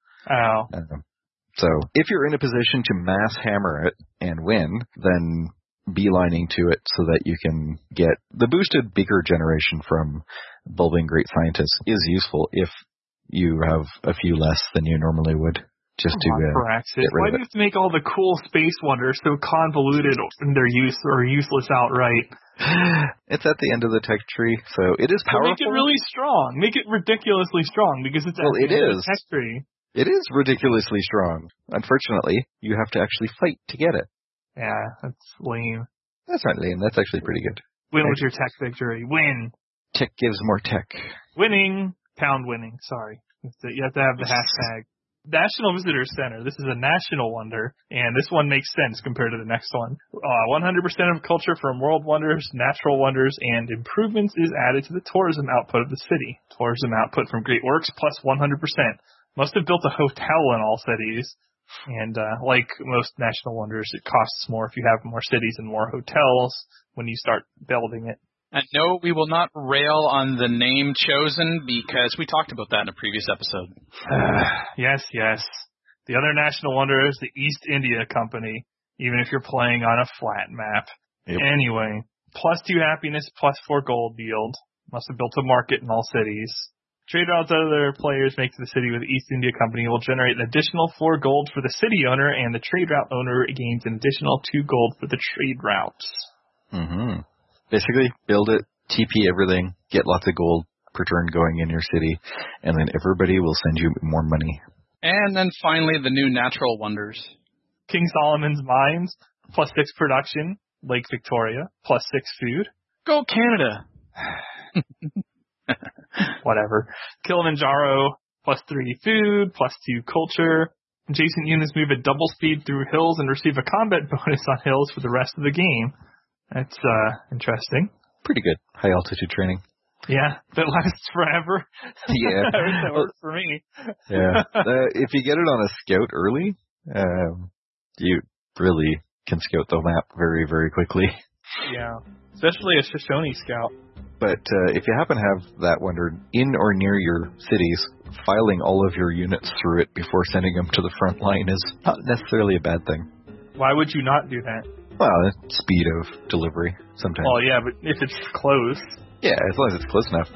Oh. So if you're in a position to mass hammer it and win, then beelining to it so that you can get the boosted bigger generation from bulbing great scientists is useful if you have a few less than you normally would. Just to get rid Why of do you have to make all the cool space Wonders so convoluted in their use or useless outright? It's at the end of the tech tree, so it is powerful. Make it really strong. Make it ridiculously strong, because it's at the end of the tech tree. It is ridiculously strong. Unfortunately, you have to actually fight to get it. Yeah, that's lame. That's not lame. That's actually pretty good. Win with your tech victory. Win. Tech gives more tech. Winning. Pound winning. Sorry. You have to have the hashtag. National Visitor Center. This is a national wonder, and this one makes sense compared to the next one. 100% of culture from world wonders, natural wonders, and improvements is added to the tourism output of the city. Tourism output from Great Works plus 100%. Must have built a hotel in all cities. And like most national wonders, it costs more if you have more cities and more hotels when you start building it. And no, we will not rail on the name chosen because we talked about that in a previous episode. Yes. The other national wonder is the East India Company, even if you're playing on a flat map. Yep. Anyway, +2 happiness, +4 gold yield. Must have built a market in all cities. Trade routes other players make to the city with the East India Company will generate an additional 4 gold for the city owner, and the trade route owner gains an additional 2 gold for the trade routes. Mm-hmm. Basically, build it, TP everything, get lots of gold per turn going in your city, and then everybody will send you more money. And then finally, the new natural wonders. King Solomon's Mines, +6 production. Lake Victoria, +6 food. Go Canada! Whatever. Kilimanjaro, +3 food, +2 culture. Adjacent units move at double speed through hills and receive a combat bonus on hills for the rest of the game. That's interesting. Pretty good. High altitude training. Yeah, that lasts forever. Yeah. That works for me. Yeah. If you get it on a scout early, you really can scout the map very, very quickly. Yeah. Especially a Shoshone scout. But if you happen to have that wonder in or near your cities, filing all of your units through it before sending them to the front line is not necessarily a bad thing. Why would you not do that? Well, speed of delivery sometimes. Well, yeah, but if it's close. Yeah, as long as it's close enough.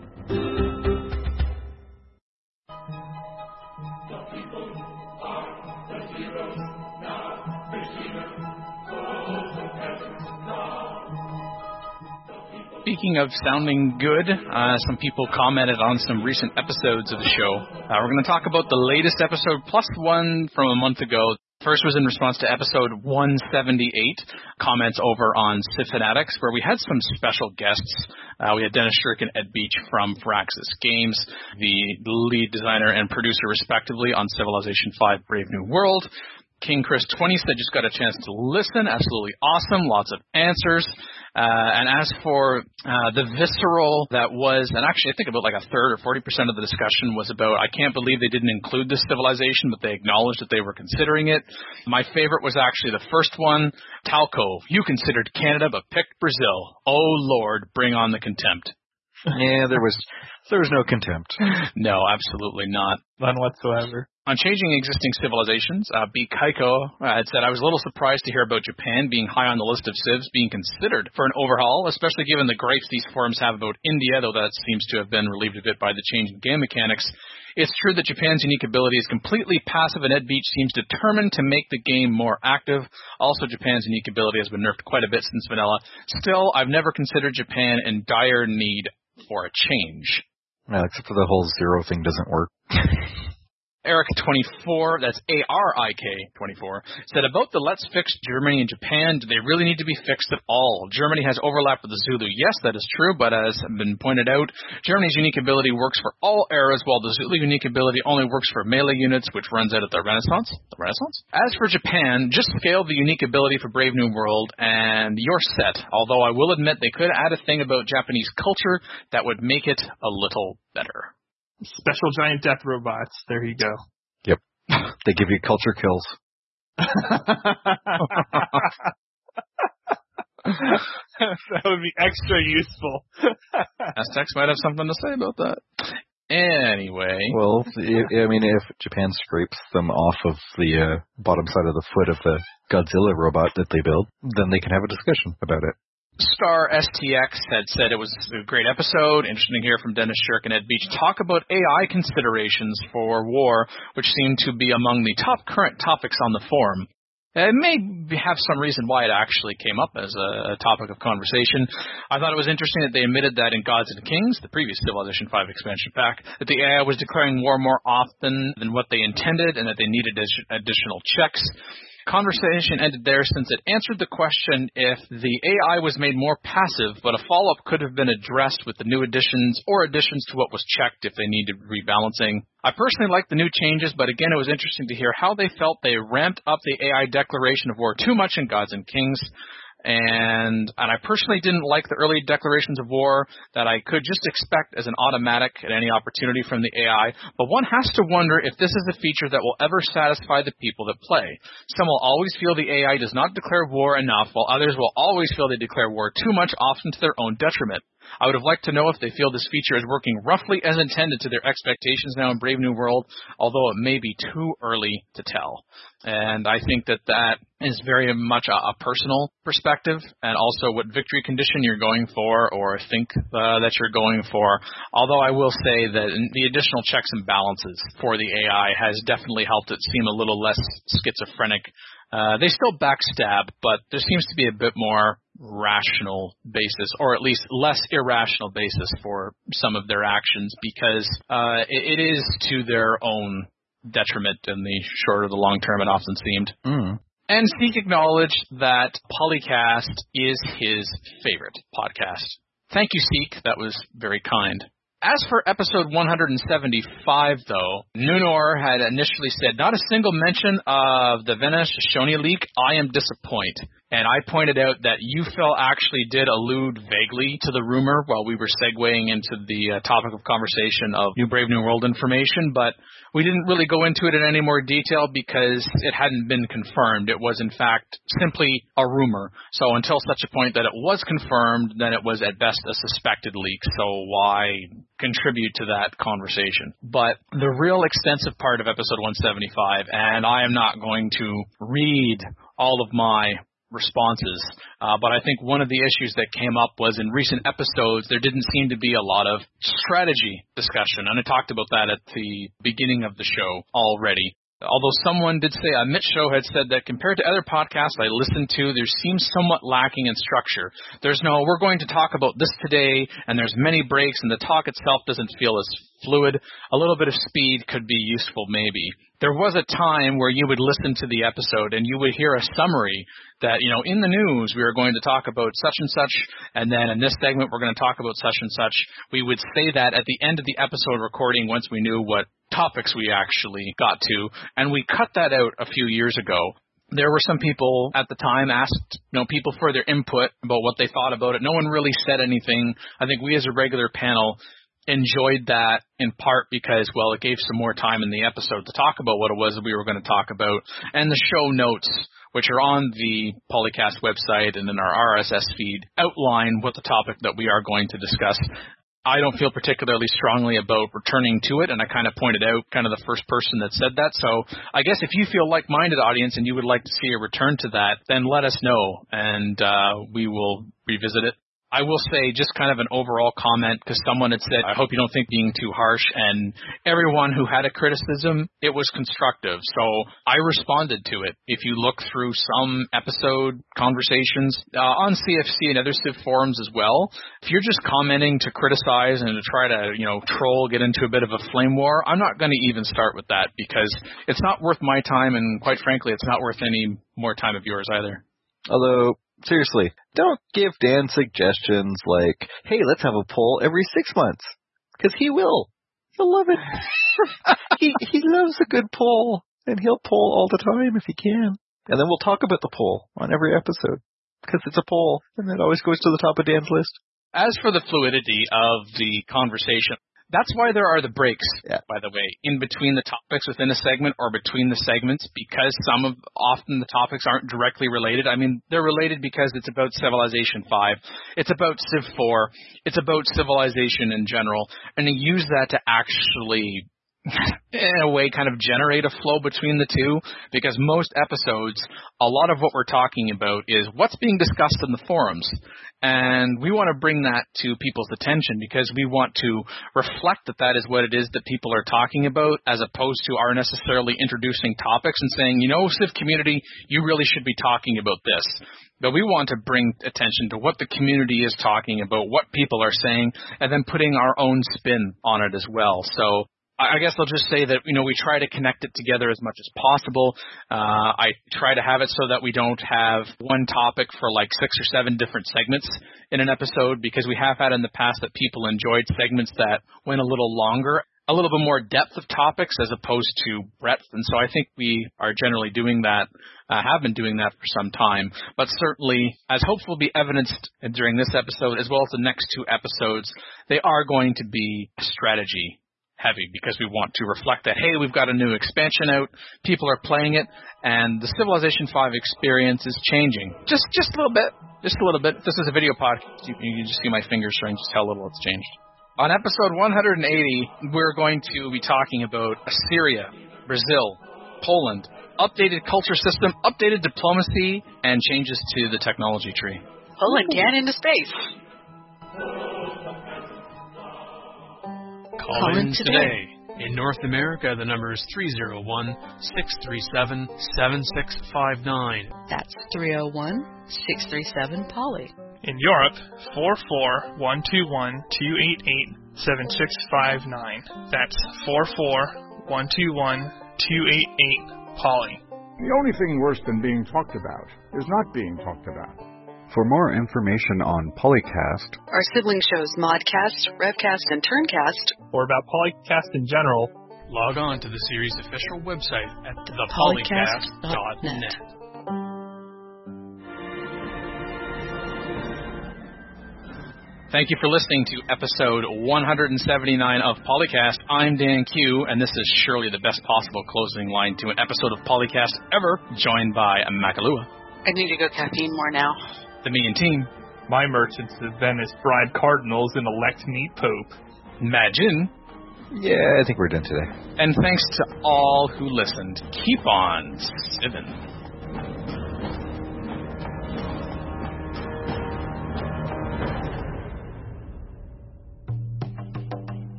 Speaking of sounding good, some people commented on some recent episodes of the show. We're going to talk about the latest episode plus one from a month ago. First was in response to episode 178, comments over on Civ Fanatics, where we had some special guests. We had Dennis Shirk and Ed Beach from Firaxis Games, the lead designer and producer respectively on Civilization V Brave New World. King Chris 20 said just got a chance to listen. Absolutely awesome. Lots of answers. And as for the visceral that was, and actually I think about like a third or 40% of the discussion was about, I can't believe they didn't include this civilization, but they acknowledged that they were considering it. My favorite was actually the first one. Talco, you considered Canada but picked Brazil. Oh Lord, bring on the contempt. Yeah, there was no contempt. No, absolutely not. None whatsoever. On changing existing civilizations, B. Kaiko had said, I was a little surprised to hear about Japan being high on the list of civs being considered for an overhaul, especially given the gripes these forums have about India, though that seems to have been relieved a bit by the change in game mechanics. It's true that Japan's unique ability is completely passive, and Ed Beach seems determined to make the game more active. Also, Japan's unique ability has been nerfed quite a bit since vanilla. Still, I've never considered Japan in dire need for a change. Well, except for the whole zero thing doesn't work. Eric24, that's ARIK24, said about the Let's Fix Germany and Japan, do they really need to be fixed at all? Germany has overlap with the Zulu. Yes, that is true, but as has been pointed out, Germany's unique ability works for all eras, while the Zulu unique ability only works for melee units, which runs out at the Renaissance. As for Japan, just scale the unique ability for Brave New World, and you're set. Although I will admit they could add a thing about Japanese culture that would make it a little better. Special giant death robots. There you go. Yep. They give you culture kills. That would be extra useful. Aztecs might have something to say about that. Anyway. Well, I mean, if Japan scrapes them off of the bottom side of the foot of the Godzilla robot that they build, then they can have a discussion about it. Star STX had said it was a great episode. Interesting to hear from Dennis Shirk and Ed Beach talk about AI considerations for war, which seem to be among the top current topics on the forum. It may have some reason why it actually came up as a topic of conversation. I thought it was interesting that they admitted that in Gods and Kings, the previous Civilization V expansion pack, that the AI was declaring war more often than what they intended and that they needed additional checks. Conversation ended there since it answered the question if the AI was made more passive, but a follow-up could have been addressed with the new additions or additions to what was checked if they needed rebalancing. I personally liked the new changes, but again, it was interesting to hear how they felt they ramped up the AI declaration of war too much in Gods and Kings. And I personally didn't like the early declarations of war that I could just expect as an automatic at any opportunity from the AI, but one has to wonder if this is a feature that will ever satisfy the people that play. Some will always feel the AI does not declare war enough, while others will always feel they declare war too much, often to their own detriment. I would have liked to know if they feel this feature is working roughly as intended to their expectations now in Brave New World, although it may be too early to tell. And I think that is very much a personal perspective, and also what victory condition you're going for or think that you're going for. Although I will say that the additional checks and balances for the AI has definitely helped it seem a little less schizophrenic. They still backstab, but there seems to be a bit more rational basis, or at least less irrational basis for some of their actions, because it is to their own detriment in the short or the long term, it often seemed. And Seek acknowledged that Polycast is his favorite podcast. Thank you, Seek. That was very kind. As for episode 175, though, Nunor had initially said, not a single mention of the Venice Shoshone leak. I am disappointed. And I pointed out that Phil actually did allude vaguely to the rumor while we were segueing into the topic of conversation of New Brave New World information, but we didn't really go into it in any more detail because it hadn't been confirmed. It was, in fact, simply a rumor. So until such a point that it was confirmed, then it was at best a suspected leak. So why contribute to that conversation? But the real extensive part of episode 175, and I am not going to read all of my responses. But I think one of the issues that came up was in recent episodes, there didn't seem to be a lot of strategy discussion. And I talked about that at the beginning of the show already. Although someone did say, Mitch Show had said that compared to other podcasts I listened to, there seems somewhat lacking in structure. There's no, we're going to talk about this today, and there's many breaks, and the talk itself doesn't feel as fluid. A little bit of speed could be useful, maybe. There was a time where you would listen to the episode, and you would hear a summary that, in the news, we are going to talk about such and such, and then in this segment, we're going to talk about such and such. We would say that at the end of the episode recording once we knew what topics we actually got to, and we cut that out a few years ago. There were some people at the time asked, people for their input about what they thought about it. No one really said anything. I think we as a regular panel enjoyed that in part because, well, it gave some more time in the episode to talk about what it was that we were going to talk about. And the show notes, which are on the Polycast website and in our RSS feed, outline what the topic that we are going to discuss. I don't feel particularly strongly about returning to it, and I kind of pointed out kind of the first person that said that. So I guess if you feel like-minded, audience, and you would like to see a return to that, then let us know, and we will revisit it. I will say just kind of an overall comment, because someone had said, I hope you don't think being too harsh, and everyone who had a criticism, it was constructive. So I responded to it. If you look through some episode conversations on CFC and other Civ forums as well, if you're just commenting to criticize and to try to, troll, get into a bit of a flame war, I'm not going to even start with that, because it's not worth my time, and quite frankly, it's not worth any more time of yours either. Although, seriously, don't give Dan suggestions like, hey, let's have a poll every 6 months. Because he will. He'll love it. he loves a good poll, and he'll poll all the time if he can. And then we'll talk about the poll on every episode, because it's a poll, and it always goes to the top of Dan's list. As for the fluidity of the conversation, that's why there are the breaks, by the way, in between the topics within a segment or between the segments, because often the topics aren't directly related. I mean, they're related because it's about Civilization 5, it's about Civ 4, it's about civilization in general, and they use that to actually, in a way, kind of generate a flow between the two, because most episodes, a lot of what we're talking about is what's being discussed in the forums. And we want to bring that to people's attention because we want to reflect that that is what it is that people are talking about, as opposed to our necessarily introducing topics and saying, Civ community, you really should be talking about this. But we want to bring attention to what the community is talking about, what people are saying, and then putting our own spin on it as well. So I guess I'll just say that, we try to connect it together as much as possible. I try to have it so that we don't have one topic for like 6 or 7 different segments in an episode, because we have had in the past that people enjoyed segments that went a little longer, a little bit more depth of topics as opposed to breadth. And so I think we are generally doing that, have been doing that for some time. But certainly, as hopefully will be evidenced during this episode as well as the next 2 episodes, they are going to be strategy heavy, because we want to reflect that, hey, we've got a new expansion out, people are playing it, and the Civilization 5 experience is changing. Just a little bit. Just a little bit. If this is a video podcast, you can just see my fingers showing just how little it's changed. On episode 180, we're going to be talking about Assyria, Brazil, Poland, updated culture system, updated diplomacy, and changes to the technology tree. Poland can into space. Call in today. In North America, the number is 301-637-7659. That's 301-637-POLY. In Europe, 44121-288-7659. That's 44121-288-POLY. The only thing worse than being talked about is not being talked about. For more information on Polycast, our sibling shows Modcast, Revcast, and Turncast, or about Polycast in general, log on to the series' official website at thepolycast.net. Thank you for listening to episode 179 of Polycast. I'm Dan Q, and this is surely the best possible closing line to an episode of Polycast ever, joined by Makalua. I need to go caffeine more now. The Me and Team. My merchants of Venice bribe cardinals and elect me pope. Imagine. Yeah, I think we're done today. And thanks to all who listened. Keep on civin'.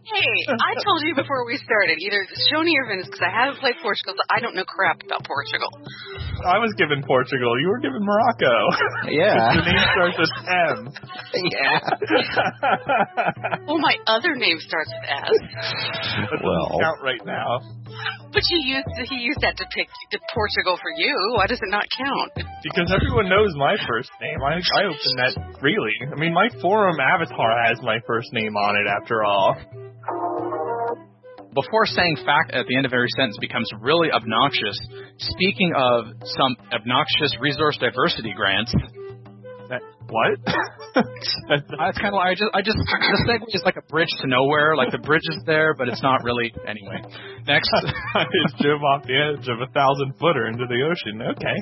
Hey, I told you before we started, either Shoshone or Venice, because I haven't played Portugal, so I don't know crap about Portugal. I was given Portugal. You were given Morocco. Yeah. Your name starts with M. Yeah. Well, my other name starts with S. That doesn't count right now. But he used that to pick Portugal for you. Why does it not count? Because everyone knows my first name. I opened that freely. I mean, my forum avatar has my first name on it, after all. Before saying fact at the end of every sentence becomes really obnoxious. Speaking of some obnoxious resource diversity grants. What? That's kind of like the segue is like a bridge to nowhere. Like the bridge is there, but it's not really. Anyway, next. I just drove off the edge of 1,000-footer into the ocean. Okay.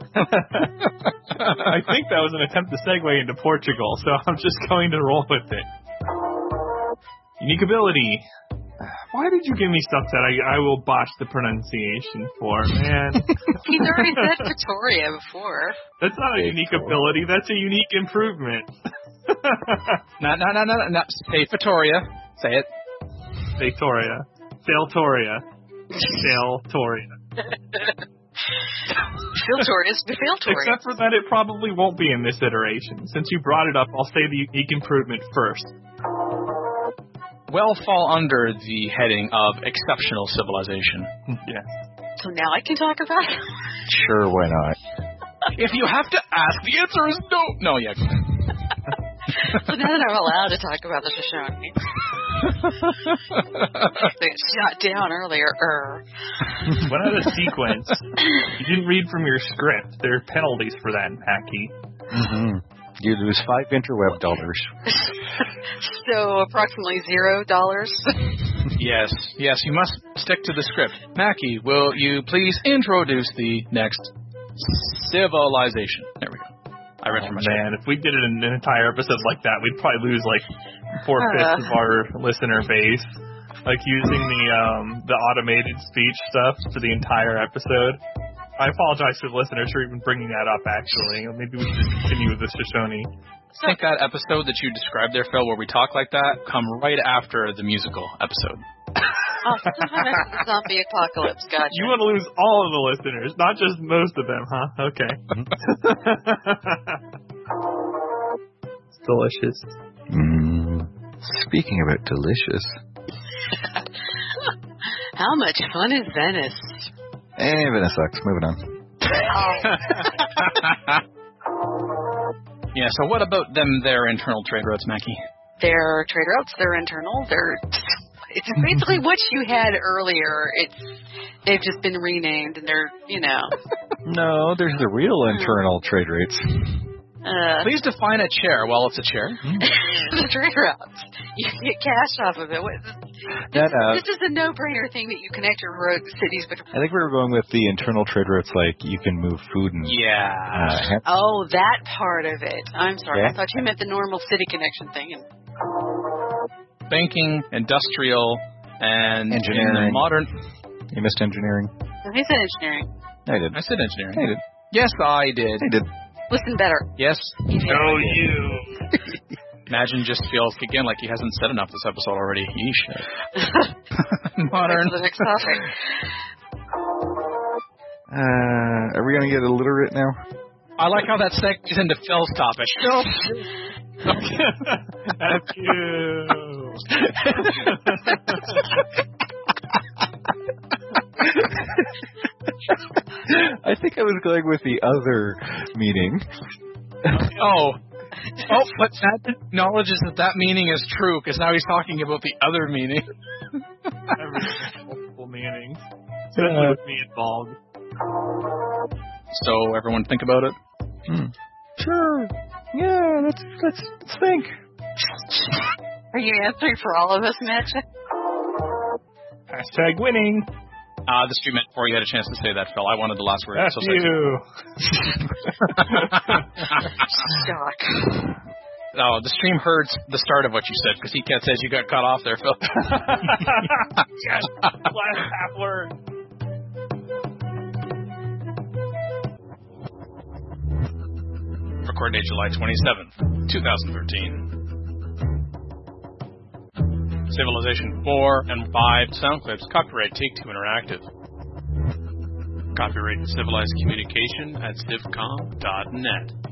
I think that was an attempt to segue into Portugal, so I'm just going to roll with it. Unique ability. Why did you give me stuff that I will botch the pronunciation for, man? He's already said Victoria before. That's not a unique ability. That's a unique improvement. No. Say Victoria. Say it. Victoria. Failtoria. Failtoria. Failtoria. Except for that, it probably won't be in this iteration. Since you brought it up, I'll say the unique improvement first. Well fall under the heading of exceptional civilization. Yeah. So now I can talk about it? Sure, why not? If you have to ask, the answer is no. No, yeah. So now that I'm allowed to talk about the Shoshone. They got shot down earlier. What out of sequence? You didn't read from your script. There are penalties for that, Mackie. Mm-hmm. You lose $5 interweb dollars. So approximately $0. Yes, you must stick to the script. Mackie, will you please introduce the next civilization? There we go. I read from my script. Man, if we did an entire episode like that, we'd probably lose like 4/5 of our listener base. Like using the automated speech stuff for the entire episode. I apologize to the listeners for even bringing that up, actually. Maybe we should continue with the Shoshone. I think that episode that you described there, Phil, where we talk like that, come right after the musical episode. Oh, zombie apocalypse, gotcha. You want to lose all of the listeners, not just most of them, huh? Okay. It's delicious. Speaking about delicious. How much fun is Venice? Venice sucks. Moving on. Oh. Yeah, so what about their internal trade routes, Mackie? Their trade routes, they're internal. It's basically what you had earlier. They've just been renamed, and they're, No, there's the real internal trade rates. Please define a chair. Well, it's a chair. The trade routes. You can get cash off of it. This is a no-brainer thing that you connect your road cities. But I think we were going with the internal trade routes, like you can move food and... Yeah. That part of it. I'm sorry. Yeah. I thought you meant the normal city connection thing. Banking, industrial, and engineering. Modern. You missed engineering. He said engineering. I did. I said engineering. I did. Yes, I did. I did. Listen better. Yes. No, you. Imagine just feels again like he hasn't said enough this episode already. Yeesh. Modern. The next topic. Are we gonna get illiterate now? I like how that segues into Phil's topic. That's you. I think I was going with the other meaning. But that acknowledges that meaning is true, because now he's talking about the other meaning. Everything multiple meanings. Especially with me involved. So everyone think about it? Sure. Yeah, let's think. Are you answering for all of us, Mitch? Hashtag winning. The stream meant before you had a chance to say that, Phil. I wanted the last word. That's you. Doc. No, the stream heard the start of what you said, because he says you got cut off there, Phil. Yes. Last half word. Recorded date July 27th, 2013. Civilization 4 and 5 sound clips. Copyright Take-Two Interactive. Copyright Civilized Communication at civcom.net.